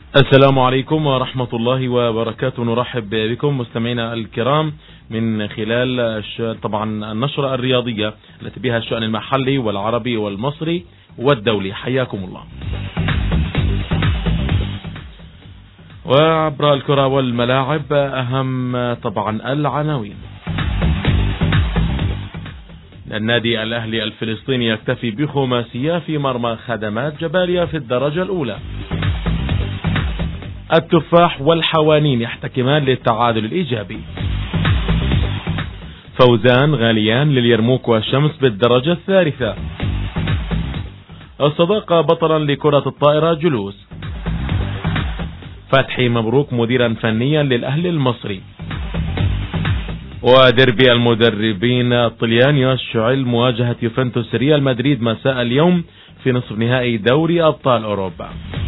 السلام عليكم ورحمة الله وبركاته. نرحب بكم مستمعينا الكرام من خلال طبعا النشرة الرياضية التي بها الشأن المحلي والعربي والمصري والدولي. حياكم الله. وعبر الكرة والملاعب أهم طبعا العناوين. النادي الأهلي الفلسطيني يكتفي بخماسية في مرمى خدمات جباليا في الدرجة الأولى. التفاح والحوانين يحتكمان للتعادل الإيجابي. فوزان غاليان لليرموك والشمس بالدرجة الثالثة. الصداقة بطلا لكرة الطائرة جلوس. فتحي مبروك مديرا فنيا للأهلي المصري. ودربي المدربين الطليان يشعل مواجهة يوفنتوس ريال مدريد مساء اليوم في نصف نهائي دوري أبطال أوروبا.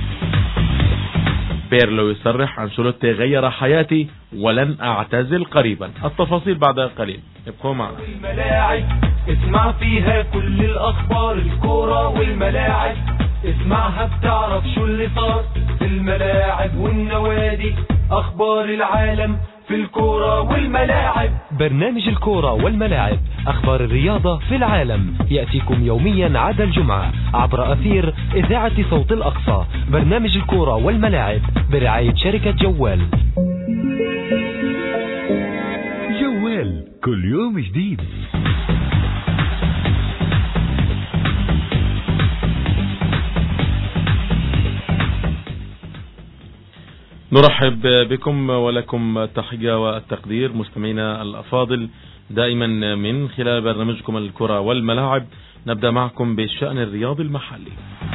بيرلو يصرح أنشيلوتي غير حياتي ولن أعتزل قريبا. التفاصيل بعد قليل، ابقوا معنا. الملاعب اسمع فيها كل الأخبار، الكورة والملاعب اسمعها بتعرف شو اللي صار في الملاعب والنوادي، أخبار العالم في الكورة والملاعب. برنامج الكورة والملاعب، أخبار الرياضة في العالم، يأتيكم يوميا عدا الجمعة عبر أثير إذاعة صوت الأقصى. برنامج الكورة والملاعب برعاية شركة جوال. جوال كل يوم جديد. نرحب بكم ولكم التحية والتقدير مستمعينا الأفاضل دائما من خلال برنامجكم الكرة والملاعب. نبدأ معكم بالشأن الرياضي المحلي.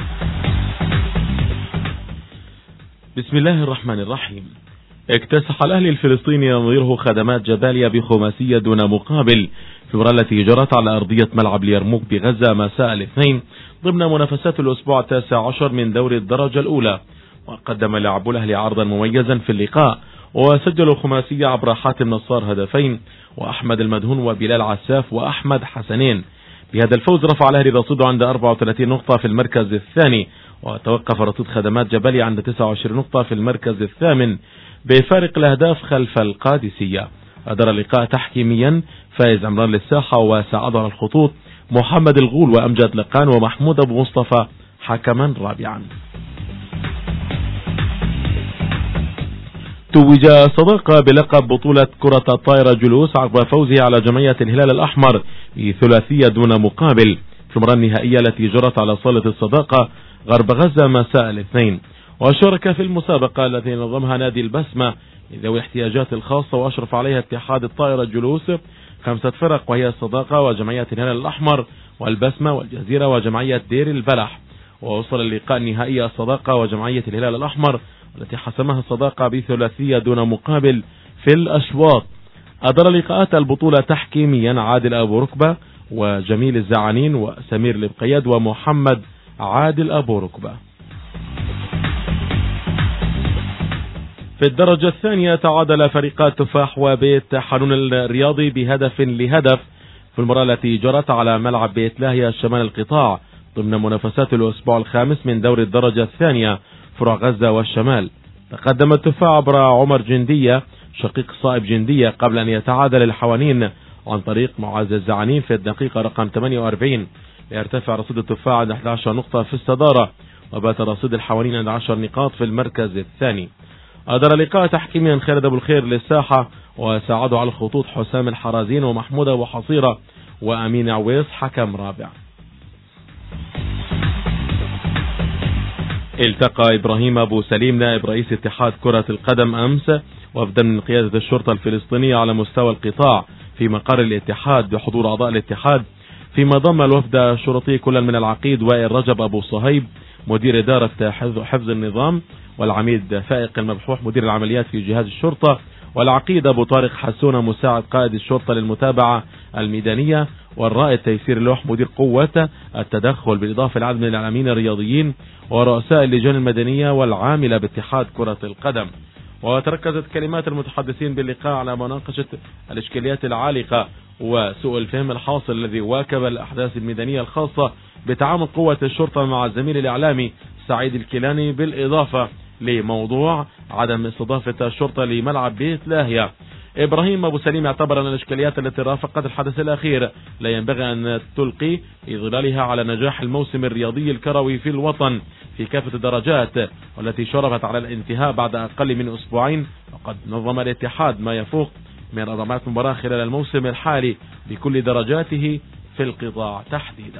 بسم الله الرحمن الرحيم. اكتسح الأهلي الفلسطيني نظيره خدمات جباليا بخماسية دون مقابل في المباراة التي جرت على أرضية ملعب اليرموك بغزة مساء الاثنين ضمن منافسات الأسبوع 19 من دوري الدرجة الأولى. وقدم لاعبو الأهلي عرضا مميزا في اللقاء، وسجلوا الخماسية عبر حاتم نصار هدفين، وأحمد المدهون وبلال عساف وأحمد حسنين. بهذا الفوز رفع الأهلي رصيده عند 34 نقطة في المركز الثاني، وتوقف رصيد خدمات جباليا عند 29 نقطة في المركز الثامن بفارق الأهداف خلف القادسية. أدار اللقاء تحكيميا فايز عمران للساحة، وساعده على الخطوط محمد الغول وأمجد لقان ومحمود أبو مصطفى حكما رابعا. توج صداقة بلقب بطولة كرة الطائرة جلوس عقب فوزه على جمعية الهلال الأحمر بثلاثية دون مقابل في المباراة النهائية التي جرت على صالة الصداقة غرب غزة مساء الاثنين. وشارك في المسابقة التي نظمها نادي البسمة ذوي الاحتياجات الخاصة، وأشرف عليها اتحاد الطائرة جلوس 5 فرق، وهي الصداقة وجمعية الهلال الأحمر والبسمة والجزيرة وجمعية دير البلح. ووصل اللقاء النهائي الصداقة وجمعية الهلال الأحمر التي حسمها الصداقة بثلاثية دون مقابل في الأشواط. أدار لقاءات البطولة تحكيميا عادل أبو ركبة وجميل الزعانين وسمير البقياد ومحمد عادل أبو ركبة. في الدرجة الثانية تعادل فريقا تفاح وبيت حنون الرياضي بهدف لهدف في المباراة التي جرت على ملعب بيت لاهيا شمال القطاع ضمن منافسات الأسبوع الخامس من دوري الدرجة الثانية فروع غزة والشمال. تقدم التفاح عبر عمر جندية شقيق صائب جندية قبل أن يتعادل الحوانين عن طريق معاذ الزعانين في الدقيقة رقم 48 ليرتفع رصيد التفاح عند 11 نقطة في الصدارة، وبات رصيد الحوانين عند 10 نقاط في المركز الثاني. أدار اللقاء تحكيميا خالد أبو الخير للساحة، وساعده على الخطوط حسام الحرازين ومحمود أبو حصيرة وأمين عويص حكم رابع. التقى إبراهيم أبو سليم نائب رئيس اتحاد كرة القدم أمس وفدا من قيادة الشرطة الفلسطينية على مستوى القطاع في مقر الاتحاد بحضور أعضاء الاتحاد، فيما ضم الوفد الشرطي كل من العقيد وائل رجب أبو صهيب مدير إدارة حفظ النظام، والعميد فائق المبحوح مدير العمليات في جهاز الشرطة، والعقيد أبو طارق حسونة مساعد قائد الشرطة للمتابعة الميدانية، والرائد تيسير اللوح مدير قوة التدخل، بالإضافة لعدد من الإعلاميين الرياضيين ورؤساء اللجان المدنية والعاملة باتحاد كرة القدم. وتركزت كلمات المتحدثين باللقاء على مناقشة الإشكاليات العالقة وسوء الفهم الحاصل الذي واكب الأحداث الميدانية الخاصة بتعامل قوة الشرطة مع الزميل الإعلامي سعيد الكيلاني، بالإضافة لموضوع عدم استضافة الشرطة لملعب بيت لاهية. إبراهيم أبو سليم اعتبر أن الإشكاليات التي رافقت الحدث الأخير لا ينبغي أن تلقي إظلالها على نجاح الموسم الرياضي الكروي في الوطن في كافة الدرجات، والتي شرفت على الانتهاء بعد أقل من أسبوعين. وقد نظم الاتحاد ما يفوق من 400 مباراة خلال الموسم الحالي بكل درجاته في القطاع تحديدا.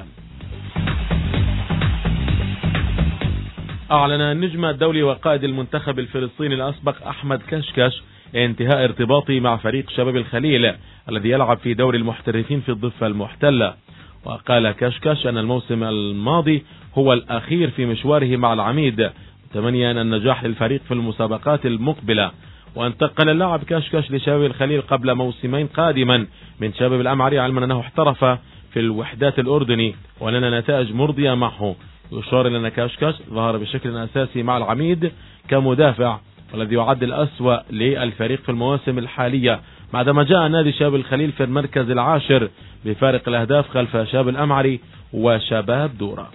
أعلن النجم الدولي وقائد المنتخب الفلسطيني الأسبق أحمد كشكش انتهاء ارتباطه مع فريق شباب الخليل الذي يلعب في دوري المحترفين في الضفة المحتلة. وقال كشكش أن الموسم الماضي هو الأخير في مشواره مع العميد، متمنيا النجاح للفريق في المسابقات المقبلة. وانتقل اللاعب كشكش لشباب الخليل قبل موسمين قادما من شباب الأمعري، علما أنه احترف في الوحدات الأردني ولنا نتائج مرضية معه. يشار إلى أن كشكش ظهر بشكل أساسي مع العميد كمدافع، والذي يعد الأسوأ للفريق في المواسم الحالية، بعدما جاء نادي شباب الخليل في المركز العاشر بفارق الأهداف خلف شباب الأمعري وشباب دورة.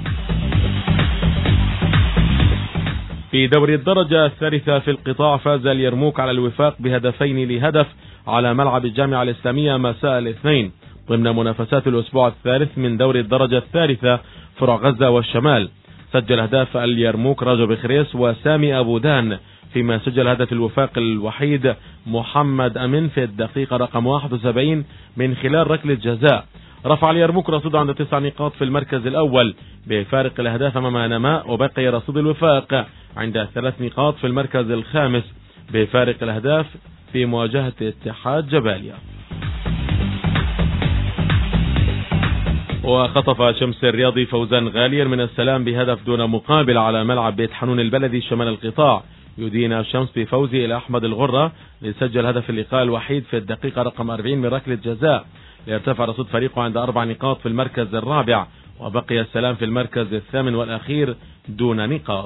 في دوري الدرجة الثالثة في القطاع فاز اليرموك على الوفاق بهدفين لهدف على ملعب الجامعة الإسلامية مساء الاثنين ضمن منافسات الأسبوع الثالث من دوري الدرجة الثالثة فرع غزة والشمال. سجل أهداف اليرموك رجب خريس وسامي أبو دان، فيما سجل هدف الوفاق الوحيد محمد أمين في الدقيقة رقم 71 من خلال ركلة جزاء. رفع اليرموك رصيده عند 9 نقاط في المركز الأول بفارق الأهداف أمام نماء، وبقي رصيد الوفاق عند 3 نقاط في المركز الخامس بفارق الأهداف في مواجهة اتحاد جباليا. وخطف شمس الرياضي فوزان غاليا من السلام بهدف دون مقابل على ملعب بيت حنون البلدي شمال القطاع. يدين الشمس بفوزه إلى أحمد الغرة ليسجل هدف اللقاء الوحيد في الدقيقة رقم 40 من ركلة جزاء، ليرتفع رصيد فريقه عند 4 نقاط في المركز الرابع، وبقي السلام في المركز الثامن والأخير دون نقاط.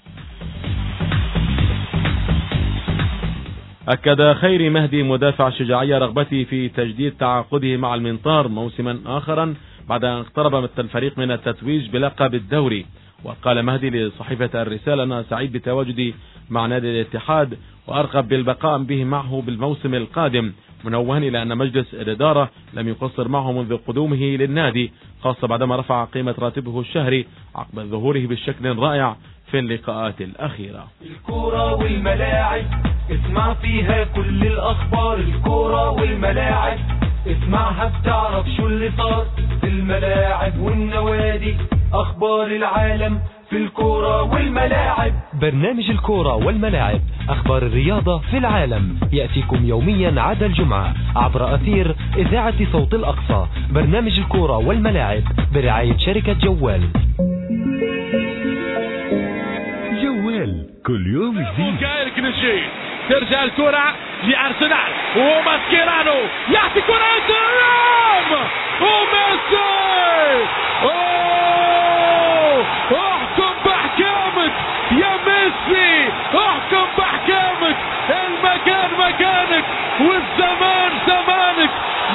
أكد خيري مهدي مدافع الشجاعية رغبته في تجديد تعاقده مع المنطار موسما آخرا بعد أن اقترب الفريق من التتويج بلقب الدوري. وقال مهدي لصحيفة الرسالة أنه سعيد بتواجدي مع نادي الاتحاد وأرغب بالبقاء به معه بالموسم القادم، منوها إلى أن مجلس الإدارة لم يقصر معه منذ قدومه للنادي، خاصة بعدما رفع قيمة راتبه الشهري عقب ظهوره بشكل رائع في اللقاءات الأخيرة. الكورة والملاعب اسمع فيها كل الأخبار، الكورة والملاعب اسمعها بتعرف شو اللي صار في الملاعب والنوادي، أخبار العالم في الكورة والملاعب. برنامج الكورة والملاعب، أخبار الرياضة في العالم، يأتيكم يوميا عدا الجمعة عبر أثير إذاعة صوت الأقصى. برنامج الكورة والملاعب برعاية شركة جوال. جوال كل يوم جديد. ترجع الكرة لأرسنال وماسكيرانو يعطي كرة انترام وميسي. احكم بحكامك يا ميسي، احكم بحكامك. المكان مكانك والزمان زمانك.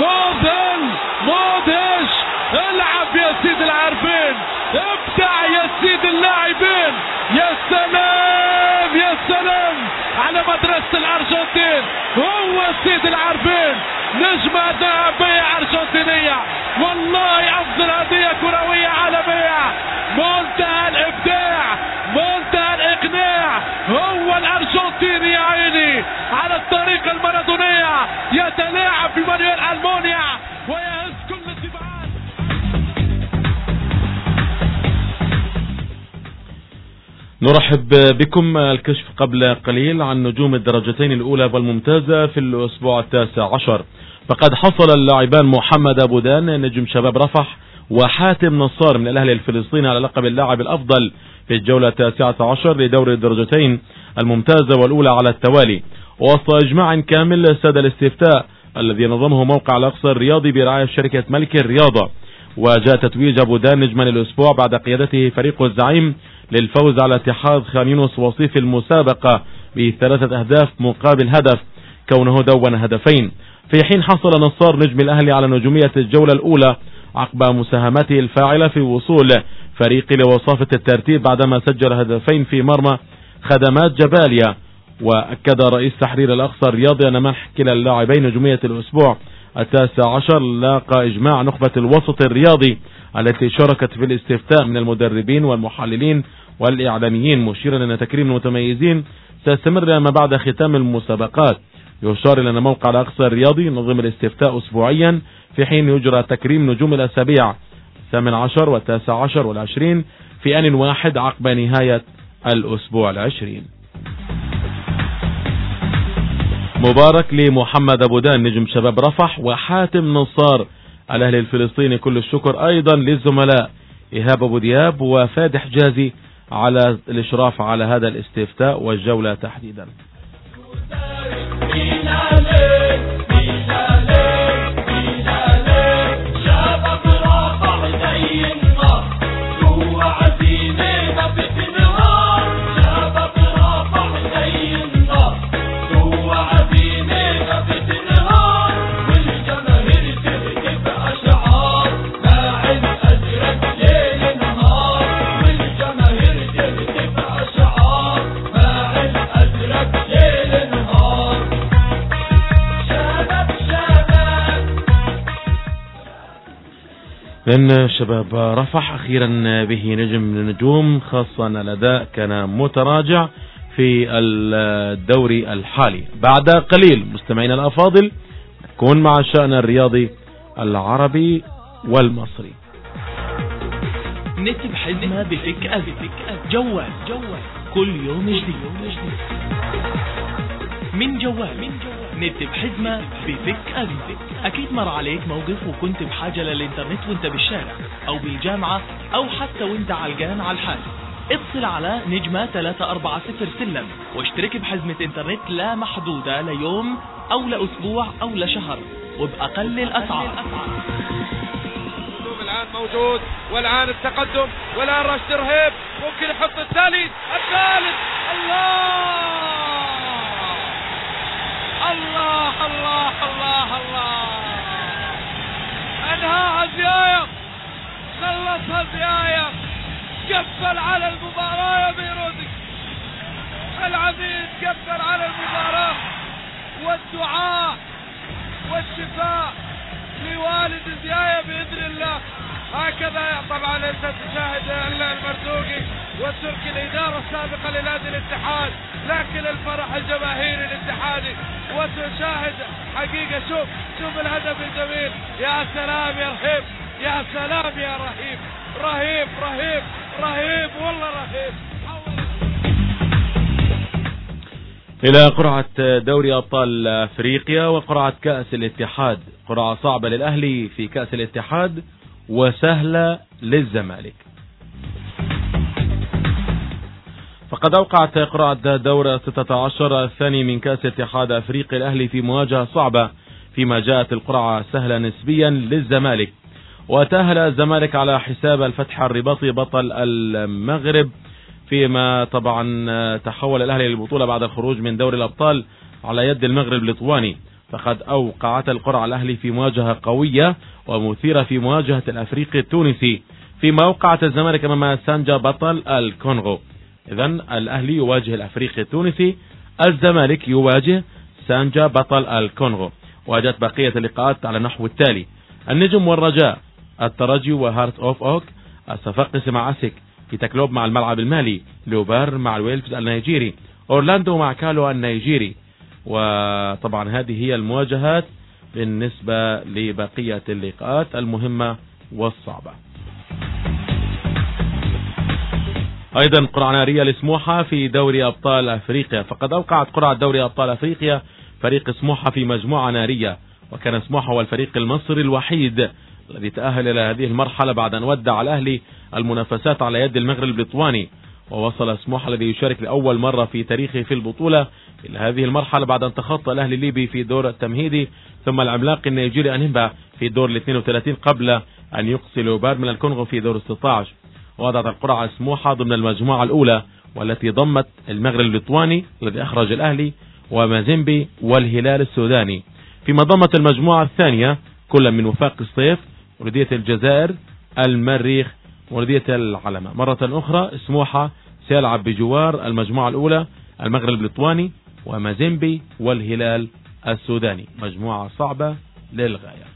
مودهش العب يا سيد العارفين، ابدع يا سيد اللاعبين. يا سلام يا سلام على مدرسة الأرجنتين، هو سيد العارفين، نجمة ذهبية أرجنتينية، والله أفضل هدية كروية عالمية. منتهى الإبداع، منتهى الإقناع، هو الأرجنتيني يا عيني على الطريقة المارادونية يتلاعب بمانويل ألمونيا ويهز كل الدفاعات. نرحب بكم. الكشف قبل قليل عن نجوم الدرجتين الأولى والممتازة في الأسبوع 19. فقد حصل اللاعبان محمد أبو دان نجم شباب رفح وحاتم نصار من الأهلي الفلسطيني على لقب اللاعب الأفضل في الجولة 19 لدوري الدرجتين الممتازة والأولى على التوالي، ووسط إجماع كامل ساد الاستفتاء الذي نظمه موقع الأقصى الرياضي برعاية شركة ملك الرياضة. وجاء تتويج أبو دان نجما الأسبوع بعد قيادته فريق الزعيم للفوز على اتحاد خان يونس وصيف المسابقة ب3 أهداف مقابل هدف، كونه دون هدفين، في حين حصل نصار نجم الأهلي على نجومية الجولة الأولى عقب مساهمته الفاعلة في وصول فريقه لوصافة الترتيب بعدما سجل هدفين في مرمى خدمات جباليا. وأكد رئيس تحرير الأقصى الرياضي أن منح كلا اللاعبين نجومية الأسبوع 19 لاقى إجماع نخبة الوسط الرياضي التي شاركت في الاستفتاء من المدربين والمحللين والإعلاميين، مشيرا أن تكريم المتميزين سيستمر ما بعد ختام المسابقات. يشار إلى أن موقع الأقصى الرياضي نظم الاستفتاء أسبوعيا، في حين يجرى تكريم نجوم الأسابيع 18 و19 و20 في آن واحد عقب نهاية الأسبوع 20. مبارك لمحمد أبو دان نجم شباب رفح، وحاتم نصار الأهلي الفلسطيني. كل الشكر أيضا للزملاء إيهاب أبو دياب وفادح جازي على الإشراف على هذا الاستفتاء والجولة تحديدا. لأن شباب رفح أخيرا به نجم من النجوم، خاصة أن الأداء كان متراجع في الدوري الحالي. بعد قليل مستمعين الأفاضل نكون مع الشأن الرياضي العربي والمصري. نت بحزمة بفك أبي جوال كل يوم جديد من جوال نت بحزمة بفك أزمة. أكيد مر عليك موقف وكنت بحاجة للإنترنت وانت بالشارع أو بالجامعة أو حتى وانت علقان على الحال. اتصل على نجمة 340 سلم واشترك بحزمة إنترنت لا محدودة ليوم أو لأسبوع أو لشهر وبأقل الأسعار. الآن موجود والآن التقدم والآن راشد رهيب ممكن يحط الثالث. الله انهاها زيايا، خلصها زيايا، قفل على المباراة يا بيروزي. العميد قفل على المباراة، والدعاء والشفاء لوالد زيايا بإذن الله. هكذا طبعا انت تشاهد المرزوقي والتركي الإدارة السابقة لنادي الاتحاد، لكن الفرح الجماهيري الاتحادي. وتشاهد حقيقة شوف الهدف الجميل. يا سلام يا رهيب، يا سلام يا رهيب، رهيب والله رهيب. إلى قرعة دوري أبطال أفريقيا وقرعة كأس الاتحاد. قرعة صعبة للأهلي في كأس الاتحاد وسهلة للزمالك. فقد أوقعت قرعة دور 16 الثاني من كأس اتحاد أفريقيا الأهلي في مواجهة صعبة، فيما جاءت القرعة سهلة نسبيا للزمالك، وتأهل الزمالك على حساب الفتح الرباطي بطل المغرب، فيما طبعا تحول الأهلي للبطولة بعد الخروج من دوري الأبطال على يد المغرب الليتواني. فقد أوقعت القرعة الأهلي في مواجهة قوية ومثيرة في مواجهة الأفريقي التونسي، فيما أوقعت الزمالك أمام سانجا بطل الكونغو. إذن الأهلي يواجه الأفريقي التونسي، الزمالك يواجه سانجا بطل الكونغو. وجاءت بقية اللقاءات على النحو التالي: النجم والرجاء، الترجي وهارت أوف أوك، الصفاقس مع أسك، كيتاكلوب مع الملعب المالي، لوبار مع الويلفز النيجيري، أورلاندو مع كالو النيجيري. وطبعا هذه هي المواجهات بالنسبة لبقية اللقاءات المهمة والصعبة. أيضا قرعة نارية لسموحة في دوري أبطال أفريقيا. فقد أوقعت قرعة دوري أبطال أفريقيا فريق سموحة في مجموعة نارية، وكان سموحة هو الفريق المصري الوحيد الذي تأهل إلى هذه المرحلة بعد أن ودع الأهلي المنافسات على يد المغرب الليتواني. ووصل سموحة الذي يشارك لأول مرة في تاريخه في البطولة إلى هذه المرحلة بعد أن تخطى الأهلي الليبي في دور التمهيدي، ثم العملاق النيجيري أنهبا في دور 32 قبل أن يقصي لوبار من الكونغو في دور 16. وضعت القرعة سموحة ضمن المجموعة الأولى والتي ضمت المغرب الليتواني الذي أخرج الأهلي ومازيمبي والهلال السوداني، فيما ضمت المجموعة الثانية كل من وفاق الصيف، وردية الجزائر، المريخ، وردية العلمة. مرة أخرى سموحة سيلعب بجوار المجموعة الأولى المغرب الليتواني ومازيمبي والهلال السوداني، مجموعة صعبة للغاية.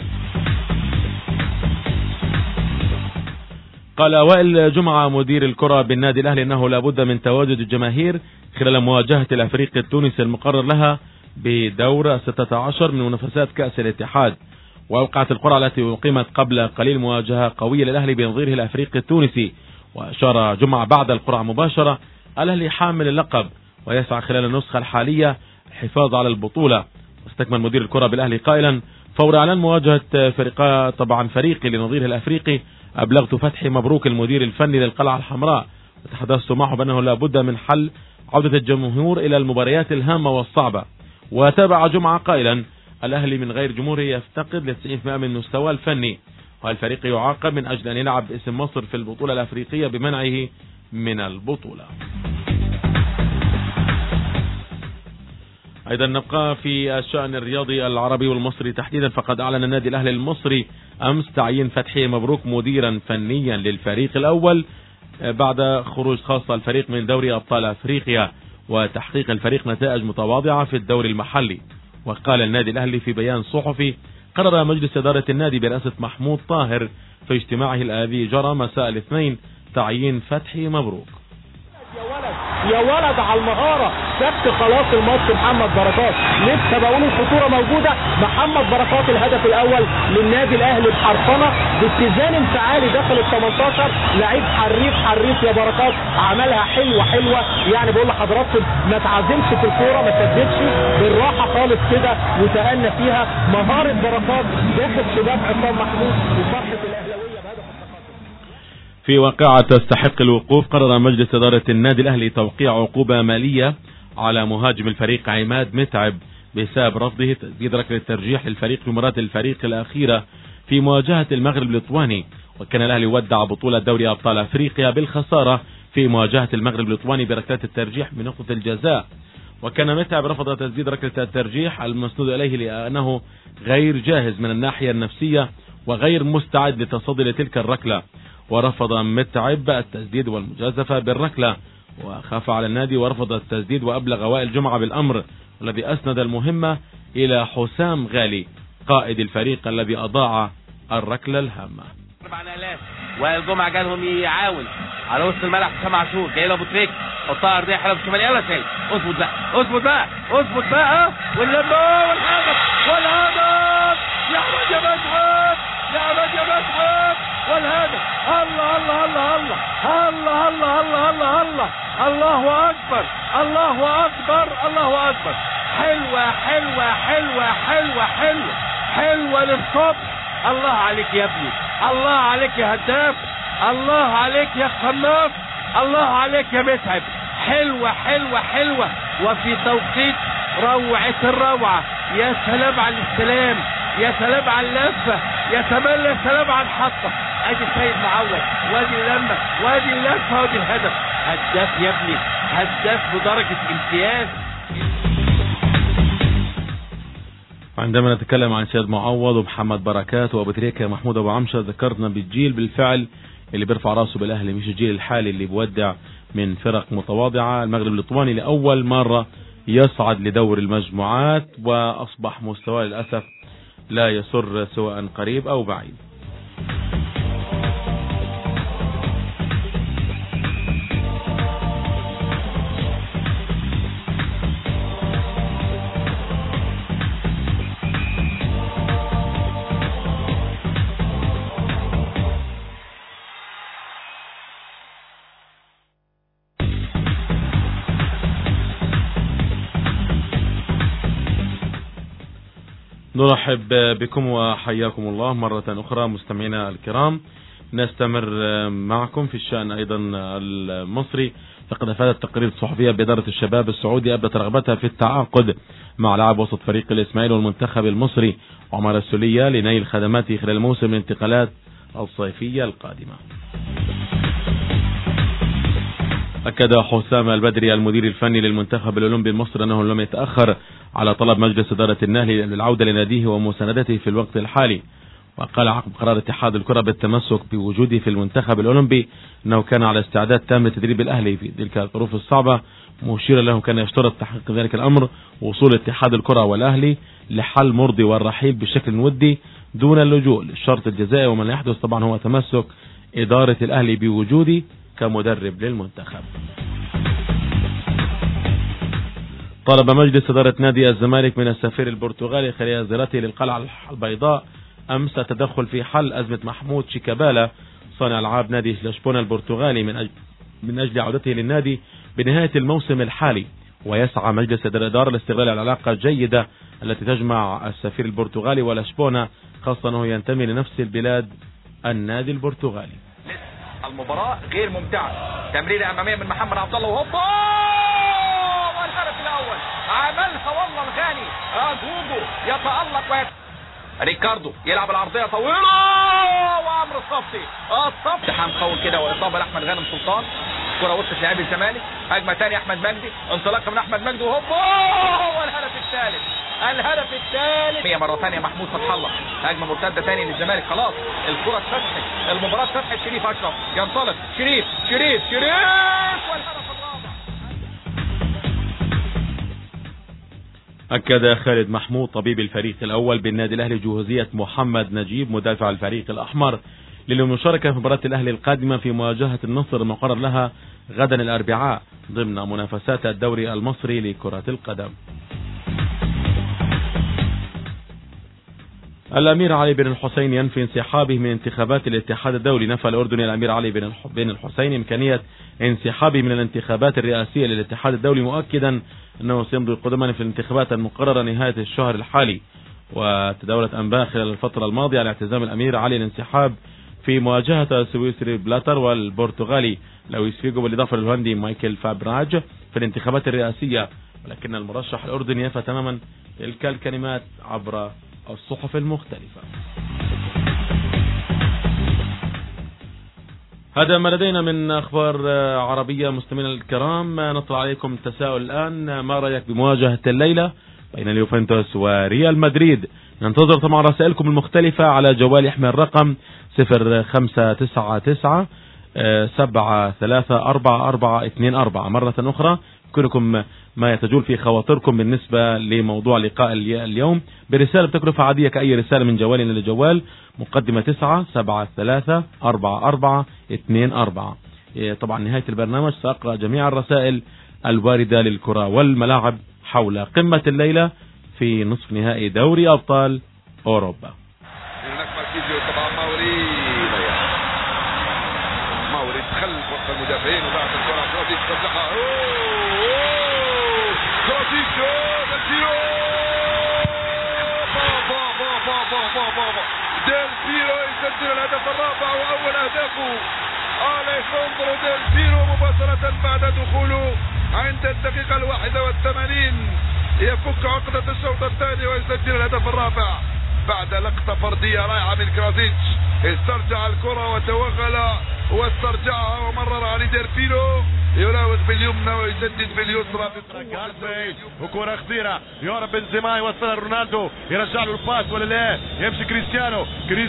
قال وائل جمعة مدير الكرة بالنادي الأهلي أنه لابد من تواجد الجماهير خلال مواجهة الأفريقي التونسي المقرر لها بدور 16 من منافسات كأس الاتحاد. وأوقعت القرعة التي أقيمت قبل قليل مواجهة قوية للأهلي بنظيره الأفريقي التونسي. وأشار جمعة بعد القرعة مباشرة الأهلي حامل اللقب ويسعى خلال النسخة الحالية الحفاظ على البطولة. واستكمل مدير الكرة بالأهلي قائلا فور إعلان مواجهة فريقي لنظيره الأفريقي أبلغت فتحي مبروك المدير الفني للقلعة الحمراء وتحدثت معه بأنه لابد من حل عودة الجمهور إلى المباريات الهامة والصعبة. وتابع جمعة قائلا الأهلي من غير جمهوره يفتقد ل 90% من مستواه الفني والفريق يعاقب من أجل أن يلعب باسم مصر في البطولة الأفريقية بمنعه من البطولة. أيضا نبقى في الشأن الرياضي العربي والمصري تحديدا، فقد أعلن النادي الأهلي المصري أمس تعيين فتحي مبروك مديرا فنيا للفريق الأول بعد خروج خاصة الفريق من دوري أبطال أفريقيا وتحقيق الفريق نتائج متواضعة في الدوري المحلي. وقال النادي الأهلي في بيان صحفي قرر مجلس إدارة النادي برئاسة محمود طاهر في اجتماعه الذي جرى مساء الاثنين تعيين فتحي مبروك. يا ولد على المهارة، سبت خلاص الماتش. محمد بركات لسه بقول الخطورة موجودة. محمد بركات الهدف الأول للنادي الأهلي بحرفنة باتزان انفعالي داخل ال 18. لعيب حريف يا بركات، عملها حلوة. يعني بقول لحضراتكم ما تعزمش في الكورة، ما تسددش، بالراحة خالص كده وتأنى فيها. مهارة بركات داخل شباب عصام محمود وفرحة الأهلاوية بهدف. في واقعة تستحق الوقوف قرر مجلس إدارة النادي الأهلي توقيع عقوبة مالية على مهاجم الفريق عماد متعب بسبب رفضه تسديد ركلة الترجيح للفريق في مباراة الفريق الأخيرة في مواجهة المغرب الليتواني. وكان الأهلي ودع بطولة دوري أبطال أفريقيا بالخسارة في مواجهة المغرب الليتواني بركلة الترجيح بنقطة الجزاء. وكان متعب رفض تسديد ركلة الترجيح المسنود إليه لأنه غير جاهز من الناحية النفسية وغير مستعد لتصدي لتلك الركلة. ورفض متعب التسديد والمجازفة بالركلة وخاف على النادي ورفض التسديد. وأبلغ وائل جمعة بالأمر الذي أسند المهمة إلى حسام غالي قائد الفريق الذي أضاع الركلة الهامة. وائل جمعة جالهم يعاون على وسط الملعب. حسام عاشور جاي له ابو تريك، حطها ارضيه حلوه بالشمال. يلا سيد اظبط بقى والهدف يا عماد يا مسعود والهدف. الله اكبر. حلوة للصبح. الله عليك يا ابني، الله عليك يا هداف، الله عليك يا خناف، الله عليك يا متعب. حلوة وفي توقيت روعة الروعة. يا سلام على الاستلام، يا سلام على اللفة، يا سلام على الحطة. ادي سيد معوض وادي اللمة وادي اللفة وادي الهدف. هداف يا ابني، هداف بدرجة امتياز. عندما نتكلم عن سيد معوض ومحمد بركات وابو تريكة محمود ابو عمشة ذكرنا بالجيل بالفعل اللي بيرفع راسه بالاهلي، مش الجيل الحالي اللي بيودع من فرق متواضعة. المغرب الليتواني لأول مرة يصعد لدور المجموعات وأصبح مستواه للأسف لا يسر سواء قريب أو بعيد. نرحب بكم وحياكم الله مرة أخرى مستمعينا الكرام. نستمر معكم في الشأن أيضا المصري. فقد أفادت تقرير صحفية بإدارة الشباب السعودي أبدت رغبتها في التعاقد مع لاعب وسط فريق الإسماعيلي والمنتخب المصري عمر السولية لنيل خدماته خلال موسم الانتقالات الصيفية القادمة. أكد حسام البدري المدير الفني للمنتخب الأولمبي المصري أنه لم يتأخر على طلب مجلس إدارة النادي للعودة لناديه ومساندته في الوقت الحالي. وقال عقب قرار اتحاد الكرة بالتمسك بوجوده في المنتخب الأولمبي أنه كان على استعداد تام لتدريب الأهلي في تلك الظروف الصعبة، مشيرا له كان يشترط تحقيق ذلك الأمر وصول اتحاد الكرة والأهلي لحل مرضي والرحيل بشكل ودي دون اللجوء للشرط الجزائي. ومن يحدث طبعا هو تمسك إدارة الأهلي بوجودي كمدرب للمنتخب. طلب مجلس إدارة نادي الزمالك من السفير البرتغالي خلال زيارته للقلعة البيضاء أمس التدخل في حل أزمة محمود شيكابالا صانع ألعاب نادي لشبونة البرتغالي من أجل عودته للنادي بنهاية الموسم الحالي. ويسعى مجلس الإدارة لاستغلال العلاقة الجيدة التي تجمع السفير البرتغالي ولشبونة، خاصة أنه ينتمي لنفس البلاد النادي البرتغالي. المباراة غير ممتعة، تمريرة أمامية من محمد عبد الله وهوبا والهدف الأول عملها والله الغاني أجوجو يتألق ريكاردو يلعب العرضية طويلة وعمرو الصفتي دحام قول كده وإصابة لأحمد غانم سلطان. كرة وصلت لاعب الزمالك، هجمة ثانية أحمد مجدي، انطلاقة من أحمد مجدي وهوبا والهدف الثالث. الهدف الثالث هي مرة ثانية محمود فتح الله، هجمة مرتدة ثانية للزمالك. خلاص الكرة اتفتحت، المباراة اتفتحت. شريف أشرف ينطلق، شريف والهدف الرابع. أكد خالد محمود طبيب الفريق الأول بالنادي الأهلي جوهزية محمد نجيب مدافع الفريق الأحمر للمشاركة في مباراة الأهلي القادمة في مواجهة النصر المقرر لها غدا الأربعاء ضمن منافسات الدوري المصري لكرة القدم. الأمير علي بن الحسين ينفي انسحابه من انتخابات الاتحاد الدولي. نفى الأردني الأمير علي بن الحسين إمكانية انسحابه من الانتخابات الرئاسية للاتحاد الدولي، مؤكدا أنه سيمضي قدما في الانتخابات المقررة نهاية الشهر الحالي. وتداولت أنباء خلال الفترة الماضية على اعتزام الأمير علي الانسحاب في مواجهة السويسري بلاتر والبرتغالي لويس فيجو بالإضافة للهولندي مايكل فابراج في الانتخابات الرئاسية، ولكن المرشح الأردني يفى تماما تلك الكلمات عبر الصحف المختلفة. هذا ما لدينا من أخبار عربية. مستمعينا الكرام نطلع عليكم تساؤل الآن، ما رأيك بمواجهة الليلة بين اليوفنتوس وريال مدريد؟ ننتظر طبعا رسائلكم المختلفة على جوال يحمل الرقم 0599 734424. مرة أخرى يمكنكم ما يتجول في خواطركم بالنسبة لموضوع لقاء اليوم برسالة بتكلفة عادية كأي رسالة من جوالنا لجوال مقدمة 9734424. طبعا نهاية البرنامج سأقرأ جميع الرسائل الواردة للكرة والملاعب حول قمة الليلة في نصف نهائي دوري أبطال أوروبا. ماوري تخلف وسط المدافعين وبعد الكرة كروتيتش تصلحها. كروتيتش ديل بيرو يسجل الهدف الرابع وأول أهدافه أليخاندرو ديل بيرو مباشرة بعد دخوله عند الدقيقة 81 يفك عقدة الشوط الثاني ويسجل الهدف الرابع بعد لقطة فردية رائعة من كروتيتش. استرجع الكرة وتوغل واسترجعها ومرر على ديل بيرو يراوغ باليمنى ويسدد باليسرى وكرة خطيرة يورب بنزيما يوصلها رونالدو يرجع له الباس ولا لا؟ يمشي كريستيانو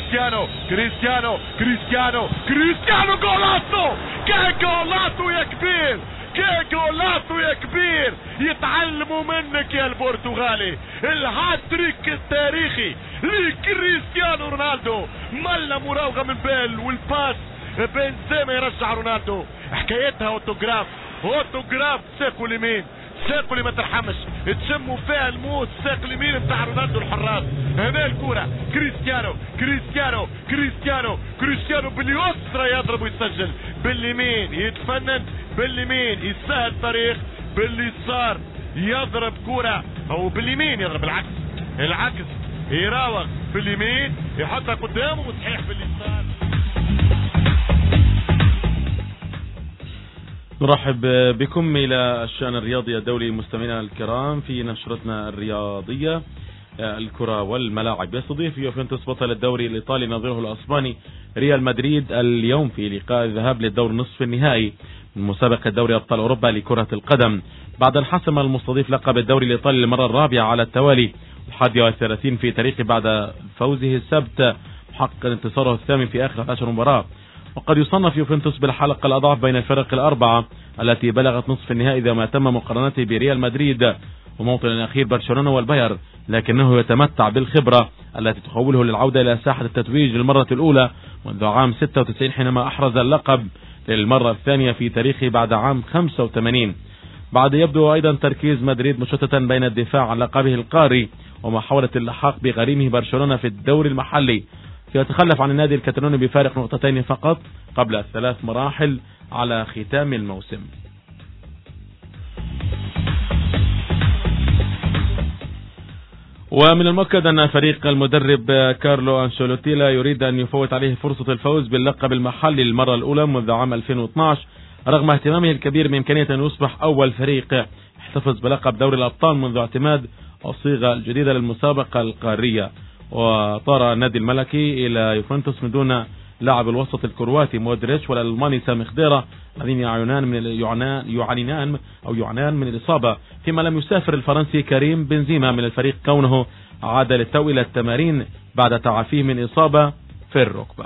جولاتو يا كبير جولاتو يا كبير. يتعلموا منك يا البرتغالي الهاتريك التاريخي لكريستيانو رونالدو. ملا مراوغة من بيل والباس بنزيما يرجع رونالدو. حكايتها اوتوغراف ساقه اليمين ساقه اللي ما ترحمش تشموا فيها الموت ساق اليمين بتاع رونالدو الحراس. هنا الكرة كريستيانو باليسرى يضرب ويسجل، باليمين يتفنن، باليمين يسهل طريق، باليسار يضرب كرة او باليمين يضرب العكس يراوغ باليمين يحطها قدامه وصحيح باليسار. نرحب بكم إلى الشأن الرياضي الدولي مستمعينا الكرام في نشرتنا الرياضية الكرة والملاعب. يستضيف يوفنتوس بطل الدوري الإيطالي نظيره الأسباني ريال مدريد اليوم في لقاء الذهاب للدور نصف النهائي من مسابقة دوري أبطال أوروبا لكرة القدم بعد الحسم المستضيف لقب الدوري الإيطالي للمرة الرابعة على التوالي 31 في تاريخه بعد فوزه السبت محققا انتصاره الثامن في آخر 11 مباراة. وقد يصنف يوفنتوس بالحلقة الأضعف بين الفرق الأربعة التي بلغت نصف النهائي إذا ما تم مقارنته بريال مدريد وموطن الأخير برشلونة والبايرن، لكنه يتمتع بالخبرة التي تخوله للعودة إلى ساحة التتويج للمرة الأولى منذ عام 96 حينما أحرز اللقب للمرة الثانية في تاريخه بعد عام 85. بعد يبدو أيضا تركيز مدريد مشتتا بين الدفاع عن لقبه القاري ومحاولة اللحاق بغريمه برشلونة في الدوري المحلي، سيتخلف عن النادي الكتالوني بفارق نقطتين فقط قبل 3 مراحل على ختام الموسم. ومن المؤكد أن فريق المدرب كارلو أنشيلوتي لا يريد أن يفوت عليه فرصة الفوز باللقب المحلي للمرة الأولى منذ عام 2012 رغم اهتمامه الكبير بإمكانية أن يصبح أول فريق احتفظ بلقب دوري الأبطال منذ اعتماد الصيغة الجديدة للمسابقة القارية. وطار النادي الملكي إلى يوفنتوس من دون لاعب الوسط الكرواتي مودريتش والألماني سامي خضيرة الذين يعانان من الإصابة، فيما لم يسافر الفرنسي كريم بنزيما من الفريق كونه عاد للتو إلى التمارين بعد تعافيه من إصابة في الركبة.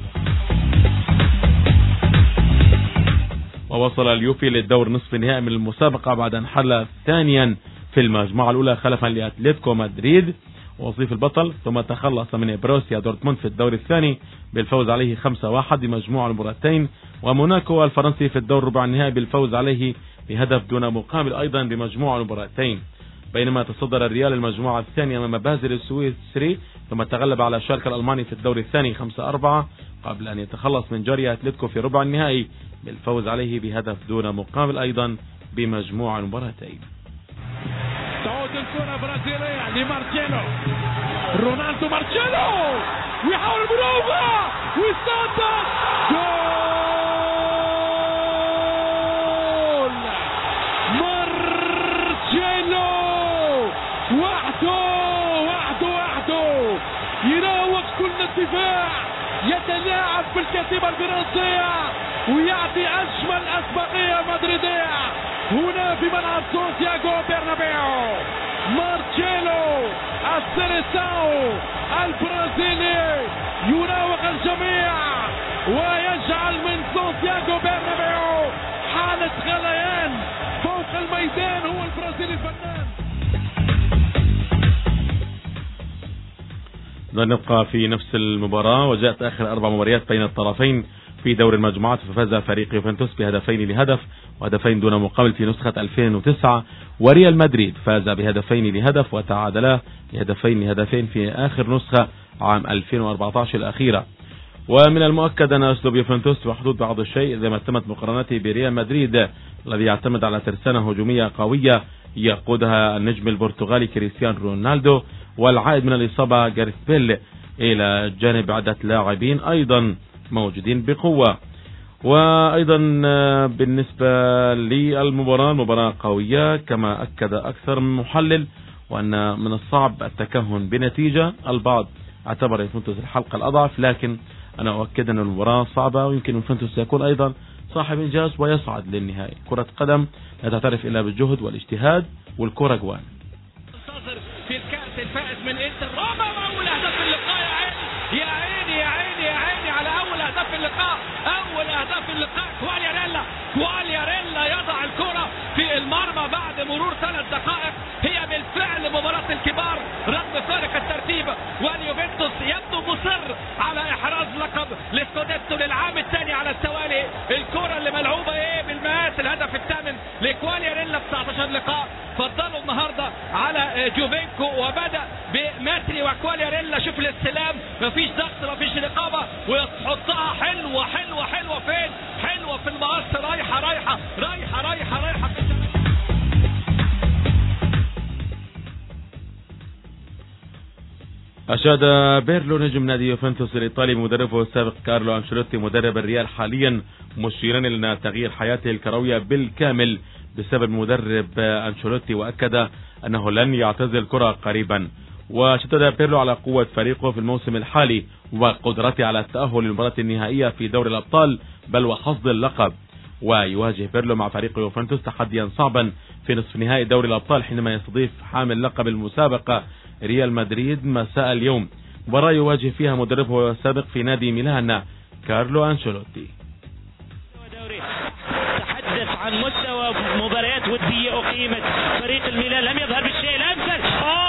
ووصل اليوفي للدور نصف النهائي من المسابقة بعد أن حل ثانيا في المجموعة الأولى خلفا لأتلتيكو مدريد وصيف البطل، ثم تخلص من بروسيا دورتموند في الدور الثاني بالفوز عليه 5-1 بمجموع المباراتين، وموناكو الفرنسي في الدور ربع النهائي بالفوز عليه بهدف دون مقابل أيضا بمجموع المباراتين. بينما تصدر الريال المجموعة الثانية أمام بازل السويسري، ثم تغلب على شالكة الألماني في الدور الثاني 5-4 قبل أن يتخلص من جوريا أتلتيكو في ربع النهائي بالفوز عليه بهدف دون مقابل أيضا بمجموع المباراتين. تعود الكرة برازيلية لمارتينو، رونالدو مارتينو ويحاول المراوغة ويصدق جول مارتينو وحده يراوغ كل الدفاع، يتلاعب بالكتيبة الفرنسية ويعطي أجمل أسبقية مدريدية هنا في ملعب سانتياغو برنابيو. مارتينو السيريساو البرازيلي يراوغ الجميع ويجعل من سانتياغو برنابيو حالة غليان فوق الميدان. هو البرازيلي الفنان. نبقى في نفس المباراة، وجاءت آخر 4 مباريات بين الطرفين في دور المجموعات، ففاز فريق يوفنتوس بهدفين لهدف وهدفين دون مقابل في نسخة 2009، وريال مدريد فاز بهدفين لهدف وتعادلا بهدفين لهدفين في آخر نسخة عام 2014 الأخيرة. ومن المؤكد أن أسلوب يوفنتوس في حدود بعض الشيء إذا ما تمت مقارنته بريال مدريد الذي يعتمد على ترسانة هجومية قوية يقودها النجم البرتغالي كريستيانو رونالدو، والعائد من الإصابة جاريث بيل إلى جانب عدة لاعبين أيضا موجودين بقوة. وأيضا بالنسبة للمباراة، المباراة قوية كما أكد أكثر من محلل، وأن من الصعب التكهن بنتيجة. البعض اعتبر يوفنتوس الحلقة الأضعف، لكن أنا أؤكد أن المباراة صعبة ويمكن يوفنتوس يكون أيضا صاحب إنجاز ويصعد للنهائي. كرة قدم لا تعترف إلا بالجهد والاجتهاد، والكرة جوان. في الكأس الفائز من انتر روما أول أهداف اللقاء. يا عيني يا عيني يا عيني على أول أهداف اللقاء. أول أهداف اللقاء كوالياريلا يضع الكرة في المرمى بعد مرور 3 دقائق. هي بالفعل مباراة الكبار رغم فارق الترتيب، واليوفنتوس يبدو مصر على إحراز لقب لسكوديتو للعام الثاني على التوالي. الكرة اللي ملعوبة بالمئات، الهدف الثامن لكوالياريلا في 19 لقاء. فضلوا النهاردة على جوفينكو وبدأ بماتري وكوالياريلا. شوف الاستلام، مفيش ضغط مفيش رقابة، ويحطها حلوة حلوة حلوة. فين؟ حلوة في المقص، رايحة رايحة رايحة رايحة رايحة. أشاد بيرلو نجم نادي يوفنتوس الإيطالي مدربه السابق كارلو أنشيلوتي مدرب الريال حاليا، مشيرا إلى تغيير حياته الكروية بالكامل بسبب مدرب أنشيلوتي، وأكد أنه لن يعتزل الكرة قريبا. وشدد بيرلو على قوة فريقه في الموسم الحالي وقدرته على التأهل للمباراة النهائية في دوري الأبطال بل وحصد اللقب. ويواجه بيرلو مع فريق يوفنتوس تحديا صعبا في نصف نهائي دوري الأبطال حينما يستضيف حامل لقب المسابقة ريال مدريد مساء اليوم. مباراة يواجه فيها مدربه السابق في نادي ميلان كارلو أنشيلوتي. تحدث عن مستوى مباريات ودية أقيمت، فريق الميلان لم يظهر بالشيء الأمثل.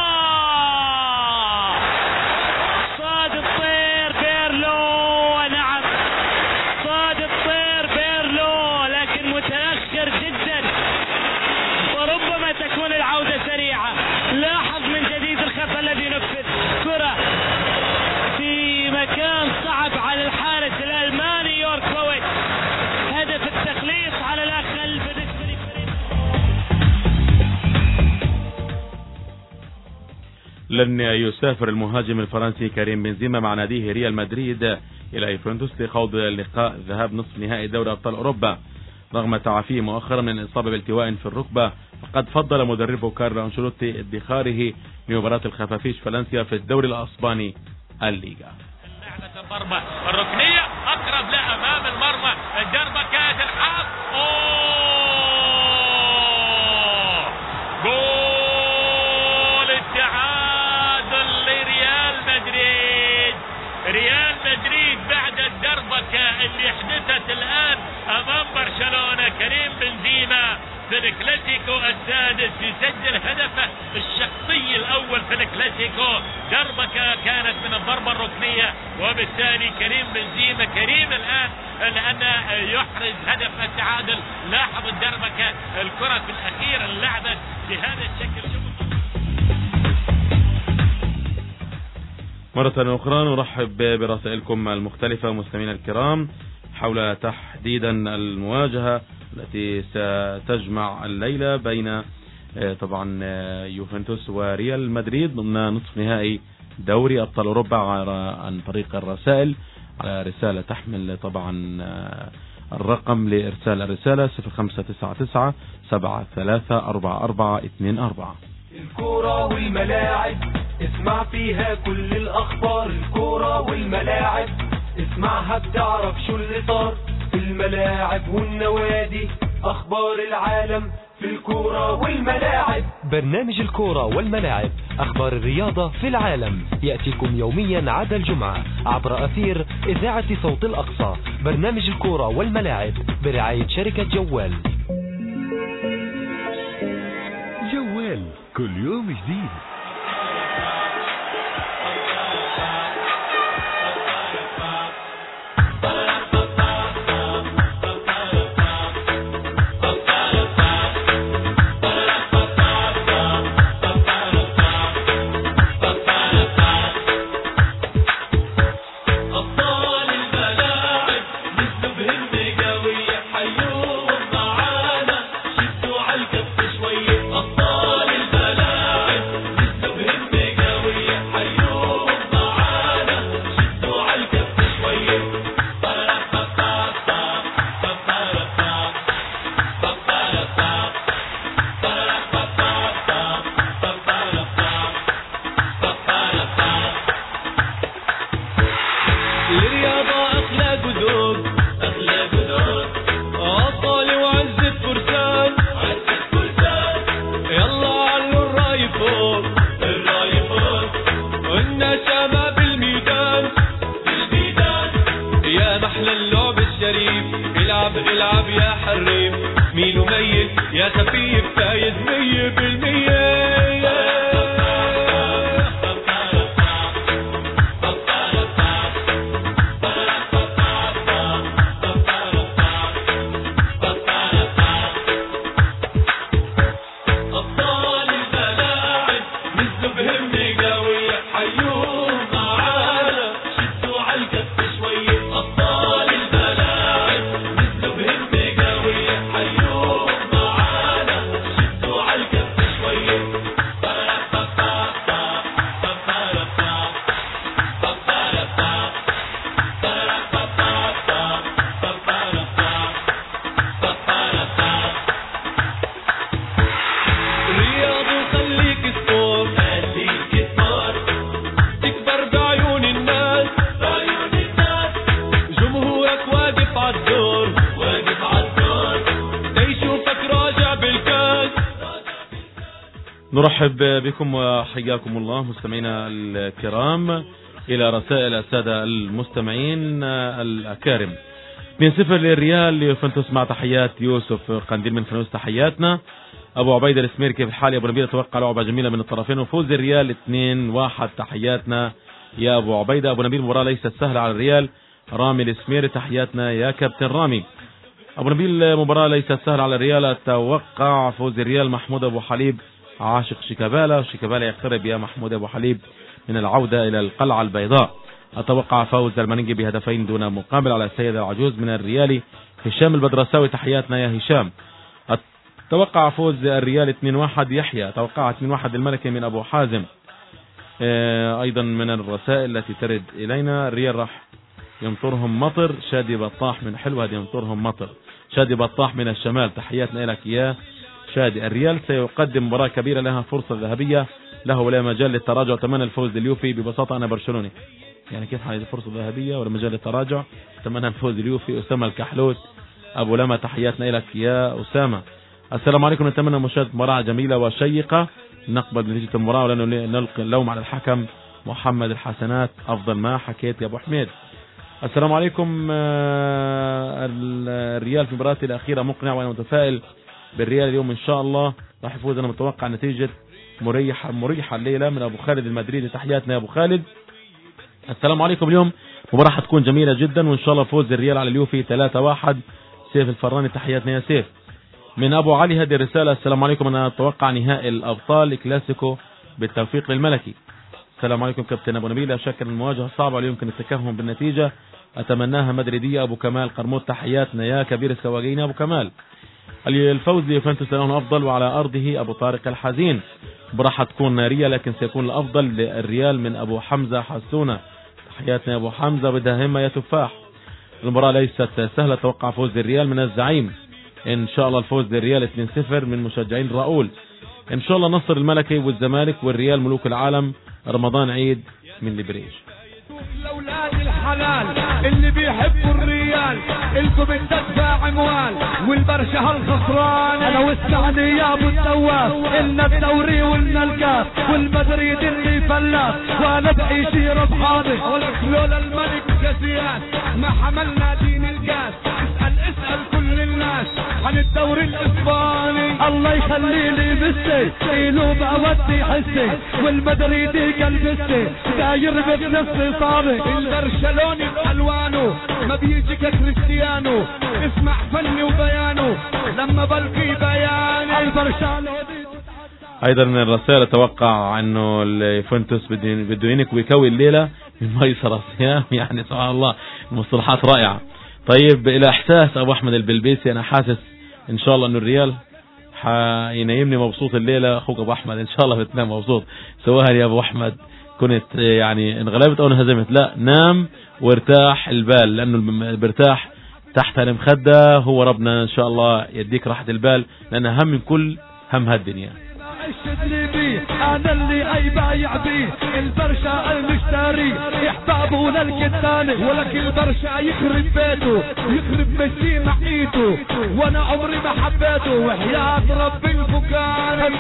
صاد الطير بيرلو، نعم صاد الطير بيرلو، لكن متأخر جدا وربما تكون العودة سريعة. لاحظ من جديد الخطأ الذي نفذ، كرة في مكان صعب على الحارس الألماني يورك لويت. هدف التخليص على الأقل بالنسبة لفريق. لن يسافر المهاجم الفرنسي كريم بنزيما مع ناديه ريال مدريد إلى يوفنتوس لخوض اللقاء ذهاب نصف نهائي دوري أبطال أوروبا رغم تعافيه مؤخرا من الإصابة بالتواء في الركبة. فقد فضل مدربه كارلو أنشيلوتي ادخاره لمباراة الخفافيش فالنسيا في الدوري الأسباني الليغا. الضربة الركنية أقرب لا أمام المرمى، الضربة كانت الحظ. جول التعادل لريال مدريد. ريال مدريد بعد الضربة اللي حدثت الآن أمام برشلونة، كريم بنزيما في الكلاسيكو السادس يسجل هدفه الشخصي الأول في الكلاسيكو. ضربة كانت من الضربة الركنية، وبالتالي كريم بنزيما كريم الآن لأن يحرز هدف التعادل. لاحظ الضربة الكرة في الأخير اللعبة بهذا الشكل. مرة أخرى نرحب برسائلكم المختلفة مستمعينا الكرام حول تحديدا المواجهة التي ستجمع الليلة بين طبعا يوفنتوس وريال مدريد ضمن نصف نهائي دوري أبطال أوروبا عن طريق الرسائل على رسالة تحمل طبعا الرقم لإرسال الرسالة 0599 734424. الكورة والملاعب اسمع فيها كل الأخبار. الكورة والملاعب اسمعها بتعرف شو اللي صار في الملاعب والنوادي. أخبار العالم في الكورة والملاعب. برنامج الكورة والملاعب، أخبار الرياضة في العالم، يأتيكم يوميا عدا الجمعة عبر أثير إذاعة صوت الأقصى. برنامج الكورة والملاعب برعاية شركة جوال. جوال كل يوم جديد. العب يا حريم، مين ميت يا خفيف فايز 100%. نرحب بكم وحياكم الله مستمعينا الكرام إلى رسائل السادة المستمعين الأكارم. 2-0 للريال ليوفنتوس مع تحيات يوسف قنديل من فانوس. تحياتنا. أبو عبيدة الإسميري كيف الحال يا أبو نبيل؟ أتوقع لعبة جميلة من الطرفين وفوز الريال 2-1. تحياتنا يا أبو عبيدة. أبو نبيل مباراة ليست سهلة على الريال. رامي الإسميري تحياتنا يا كابتن رامي. أبو نبيل مباراة ليست سهلة على الريال. أتوقع فوز الريال. محمود أبو حليب عاشق شيكابالا. شيكابالا يقترب يا محمود أبو حليب من العودة إلى القلعة البيضاء. أتوقع فوز المننجي بهدفين دون مقابل على السيد العجوز من الريالي. هشام البدرساوي تحياتنا يا هشام. أتوقع فوز الريال 2-1. يحيى أتوقع 2-1 الملكي من أبو حازم. أيضا من الرسائل التي ترد إلينا الريال راح يمطرهم مطر. شادي بطاح من حلوة يمطرهم مطر. شادي بطاح من الشمال تحياتنا لك يا شادي. الريال سيقدم مباراة كبيرة لها فرصة ذهبية له ولا مجال للتراجع. أتمنى الفوز لليوفي. ببساطة أنا برشلوني يعني كيف هذه فرصة ذهبية ولا مجال للتراجع؟ أتمنى الفوز لليوفي. أسامة الكحلوت أبو لما تحياتنا لك يا أسامة. السلام عليكم. نتمنى مشاهدة مباراة جميلة وشيقة. نقبل نتيجة المباراة ولا نلقي اللوم على الحكم. محمد الحسنات أفضل ما حكيت يا أبو حميد. السلام عليكم. الريال في مباراته الأخيرة مقنع وأنا متفائل بالريال اليوم إن شاء الله راح يفوز. أنا متوقع نتيجة مريحة الليلة من أبو خالد المدريدي. تحياتنا يا أبو خالد. السلام عليكم. اليوم مباراة حتكون جميلة جدا وإن شاء الله فوز الريال على اليوفي 3-1. سيف الفراني تحياتنا يا سيف. من أبو علي هذه الرسالة. السلام عليكم. أنا أتوقع نهائي الأبطال كلاسيكو بالتوفيق للملكي. السلام عليكم كابتن أبو نبيل. لا شك أن المواجهة صعبة واليوم يمكن التكهن بالنتيجة. أتمناها مدريدية. أبو كمال قرموط تحياتنا يا كبير السواقين أبو كمال. الفوز ليوفنتوس لونه أفضل وعلى أرضه. أبو طارق الحزين. راح تكون نارية لكن سيكون الأفضل للريال من أبو حمزة حسونة. تحياتنا يا أبو حمزة. بدها همة يا تفاح. المباراة ليست سهلة. توقع فوز الريال من الزعيم. إن شاء الله الفوز للريال 2-0 من مشجعين راؤول. إن شاء الله نصر الملكي والزمالك والريال ملوك العالم. رمضان عيد من لبريج. الاولاد الحلال اللي بيحبوا الريال الكم بتدفع اموال والبرشا هالخسران. انا واسمعني يا ابو التواف إلنا الدوري وإلنا الكاس والمدريد اللي فلاس وانا بعيش ربحاني. لولا الملك كاسيان ما حملنا دين الكاس. اسأل كل الناس عن الدوري الاسباني. الله يخلي لي ميسي قيلوا بأودي حسي والمدريدي قلبسي داير بنفسي صاري. البرشلوني بألوانه ما بيجي كريستيانو. اسمع فني وبيانه لما بلقي بيان البرشلوني. ايضا من الرسائل اتوقع انه اليوفنتوس بده ينك ويكوي الليله من ميسر الصيام. يعني سبحان الله المصطلحات رائعه. طيب الى احساس ابو احمد البلبيسي انا حاسس ان شاء الله انه الريال حينيمني مبسوط الليله. اخوك ابو احمد ان شاء الله بتنام مبسوط. سواها يا ابو احمد كنت يعني انغلبت او انهزمت لا نام وارتاح البال لانه برتاح تحت المخده. هو ربنا ان شاء الله يديك راحه البال لان هم من كل هم هالدنيا. اللي بيه انا اللي اي بايع بيه البرشا المشتري يحبابه للكتاني ولك البرشا يخرب بيته يخرب مشي معيته وانا عمري ما حبيته وحياة ربي الفكان.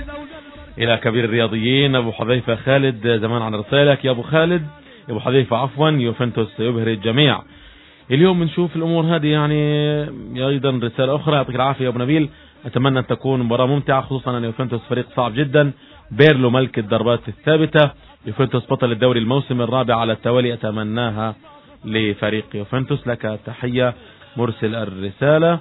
الى كبير الرياضيين ابو حذيفة خالد زمان عن رسالك يا ابو خالد يا ابو حذيفة عفوا. يوفنتوس يبهر الجميع اليوم. بنشوف الامور هذه يعني. ايضا رسالة اخرى يعطيك العافية يا ابو نبيل. اتمنى ان تكون مباراة ممتعة خصوصا ان يوفنتوس فريق صعب جدا. بيرلو ملك الضربات الثابتة. يوفنتوس بطل الدوري الموسم الرابع على التوالي. اتمناها لفريق يوفنتوس. لك تحية مرسل الرسالة.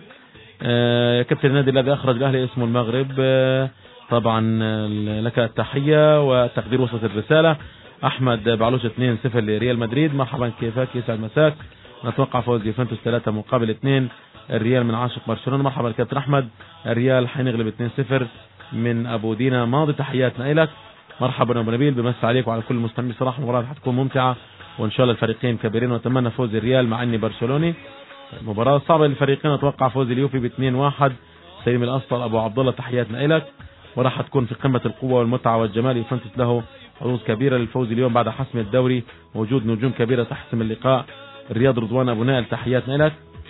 كابتن النادي الذي اخرج الاهلي اسمه المغرب. طبعا لك التحية وتقدير وصلت الرسالة. احمد بعلوش 2-0 لريال مدريد. مرحبا كيفك يسعد مساك. نتوقع فوز يوفنتوس 3-2 الريال من عاشق برشلونة. مرحبا كابتن احمد. الريال حينغلب 2-0 من ابو دينا ماضي. تحياتنا لك. مرحبا ابو نبيل. بمس عليك وعلى كل المستمعين. صراحة المباراة حتكون ممتعة وان شاء الله الفريقين كبيرين واتمنى فوز الريال مع اني برشلوني. مباراة صعبة للفريقين. اتوقع فوز اليوفي 2-1. سليم الاسطل ابو عبد الله تحياتنا لك. وراح تكون في قمة القوة والمتعة والجمال. يوفنتوس له حظوظ كبيرة للفوز اليوم بعد حسم الدوري. موجود نجوم كبيرة تحسم اللقاء. الرياض رضوان ابو نائل تحياتنا لك.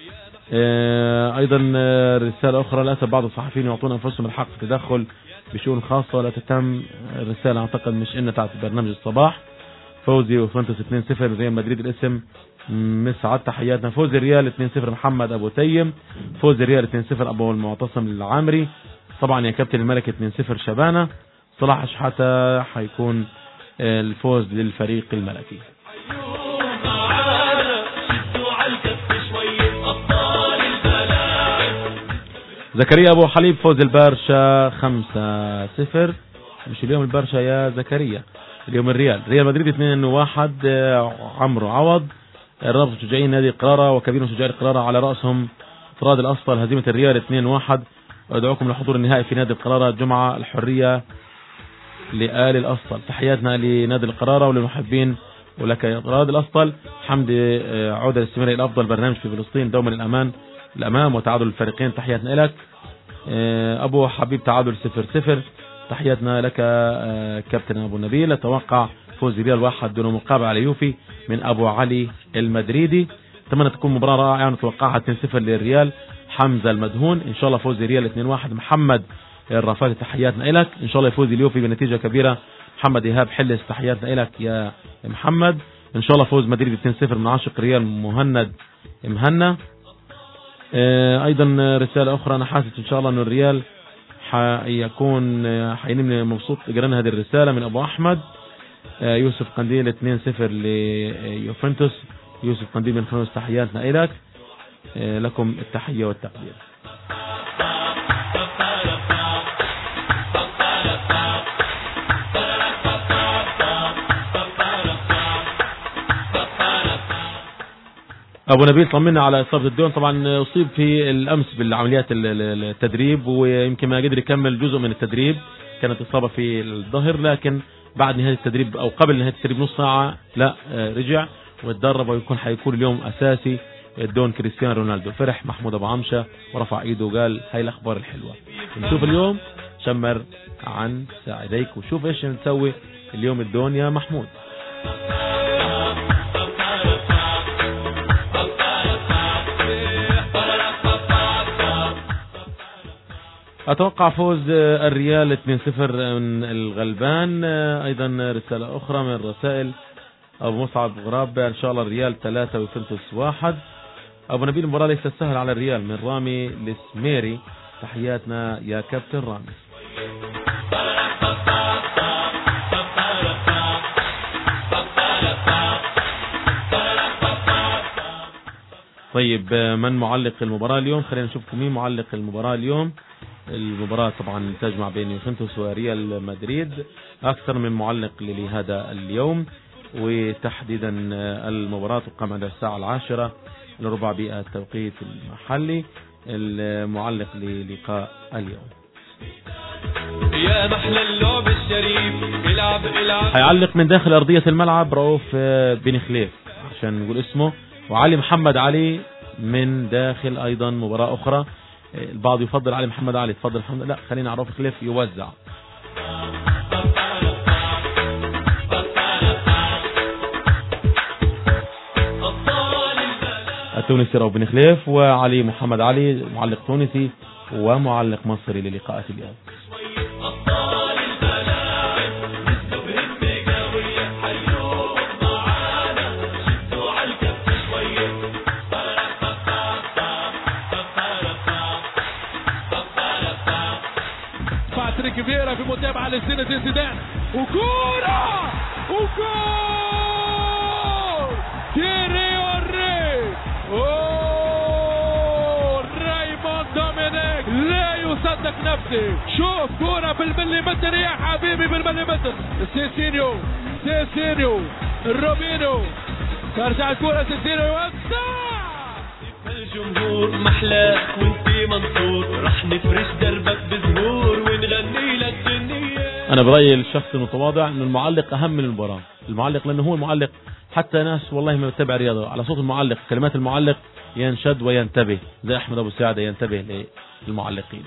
ايضا رسالة اخرى. للاسف بعض الصحفيين يعطون انفسهم الحق في التدخل بشؤون خاصة ولا تتم. رسالة اعتقد مش ان تاعت برنامج الصباح. فوزي يوفنتوس 2-0 ريال مدريد الاسم مسعد تحياتنا. فوز الريال 2-0 محمد ابو تيم. فوز الريال 2-0 ابو المعتصم العامري. طبعا يا كابتن الملك 2-0 شبانه. صلاح شحاته حيكون الفوز للفريق الملكي. زكريا ابو حليب فوز البرشا 5-0. مش اليوم البرشا يا زكريا، اليوم ريال مدريد 2-1 عمرو عوض. الرابط شجاعين نادي قرارة وكبير شجاع قرارة على رأسهم فراد الأسطل هزيمة الريال 2-1. وأدعوكم لحضور النهائي في نادي القرارة الجمعة الحرية لآل الأسطل. تحياتنا لنادي القرارة وللمحبين ولك يا فراد الأسطل. حمد عودة الاستمرارية إلى أفضل برنامج في فلسطين دوما الأمام وتعادل الفريقين. تحياتنا لك. أبو حبيب تعادل 0-0. تحياتنا لك كابتن أبو نبيل. أتوقع فوز ريال 1 دون مقابل على يوفي من أبو علي المدريدي. أتمنى تكون مباراة رائعة ونتوقعها 2-0 للريال. حمزة المدهون إن شاء الله فوز ريال 2-1. محمد الرفاتي تحياتنا لك. إن شاء الله يفوز اليوفي بنتيجة كبيرة. محمد إيهاب حلس تحياتنا لك يا محمد. إن شاء الله فوز مدريد 2-0 من عاشق ريال مهند مهنا. أيضا رسالة أخرى أنا حاسس إن شاء الله أن الريال حيكون حينمني مبسوط قرأنا هذه الرسالة من أبو أحمد. يوسف قنديل 2-0 ليوفنتوس. يوسف قنديل من خمس تحياتنا إليك. لكم التحية والتقدير. أبو نبيل طمنا على إصابة الدون. طبعا أصيب في الأمس بالعمليات التدريب ويمكن ما قدر يكمل جزء من التدريب. كانت إصابة في الظهر لكن بعد نهاية التدريب أو قبل نهاية التدريب نص ساعة لا رجع واتدرب حيكون اليوم أساسي الدون كريستيانو رونالدو. فرح محمود أبو عمشة ورفع إيده وقال هاي الأخبار الحلوة. نشوف اليوم شمر عن ساعديك وشوف إيش نسوي اليوم الدون يا محمود. أتوقع فوز الريال 2-0 من الغلبان. أيضا رسالة أخرى من رسائل أبو مصعب غراب إن شاء الله الريال 3 ويوفنتوس 1. أبو نبيل المباراة ليست سهل على الريال من رامي السميري. تحياتنا يا كابتن رامي. طيب من معلق المباراة اليوم؟ خلينا نشوفكم مين معلق المباراة اليوم. المباراة طبعا تجمع بين يوفنتوس وريال مدريد. أكثر من معلق لهذا اليوم وتحديدا المباراة تقام عند الساعة 10:15 بالتوقيت المحلي. المعلق للقاء اليوم يا محلى اللعب الشريف العب. هيعلق من داخل أرضية الملعب رؤوف بن خليف عشان نقول اسمه، وعلي محمد علي من داخل أيضا مباراة أخرى. البعض يفضل علي محمد علي. تفضل محمد. لا خلينا عروف خليف يوزع. التونسي رؤوف بن خليف وعلي محمد علي معلق تونسي ومعلق مصري للقاءات اليوم. باتريك فييرا في متابعة لزين زيدان وكورة وجول تيري اوري. رايموند دومينيك لا يصدق نفسه. شوف كورة بالمليمتر يا حبيبي بالمليمتر. سيسينيو روبينو ترجع الكورة سيسينيو يوسع. الجمهور محلاك وانتي منصور رح نفرش دربك بزهور ونغني لك الدنيا. انا برأيي الشخص المتواضع ان المعلق اهم من المباراة. المعلق لانه هو المعلق حتى ناس والله ما بتتابع رياضة على صوت المعلق كلمات المعلق ينشد وينتبه زي احمد ابو سعدة ينتبه للمعلقين.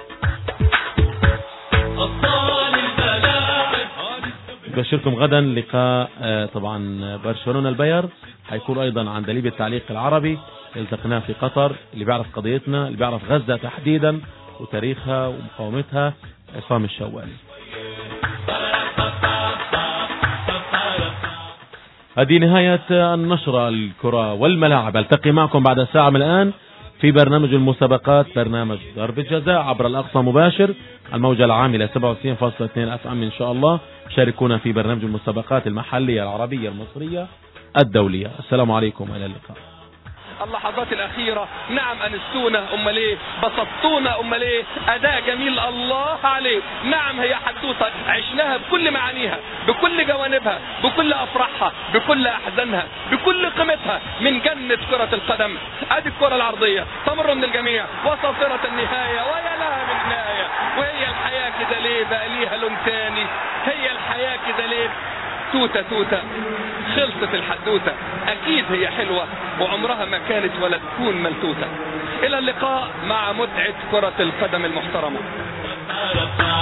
بشركم غدا لقاء طبعا برشلونة الباير حيكون ايضا عند ليبيا التعليق العربي. التقناه في قطر. اللي بيعرف قضيتنا اللي بيعرف غزة تحديدا وتاريخها ومقاومتها عصام الشوالي. هذه نهاية النشرة الكرة والملاعب. التقي معكم بعد ساعة من الآن في برنامج المسابقات، برنامج ضرب الجزاء عبر الأقصى مباشر، الموجة العاملة 97.2 FM إن شاء الله. شاركونا في برنامج المسابقات المحلية العربية المصرية الدولية. السلام عليكم وإلى اللقاء. اللحظات الأخيرة نعم أنستونا أمال إيه، بسطونا أمال إيه، أداء جميل الله عليه. نعم هي حدوثة عشناها بكل معانيها، بكل جوانبها، بكل أفراحها، بكل أحزانها، بكل قيمتها من جنة كرة القدم. أدي الكرة العرضية تمر من الجميع وصافرة النهاية ويا لها من نهاية. وهي الحياة كده ليه بقى ليها لون تاني؟ هي الحياة كده ليه؟ توتة توتة خلصت الحدوتة. أكيد هي حلوة وعمرها ما كانت ولا تكون ملتوتة. إلى اللقاء مع متعة كرة القدم المحترمة.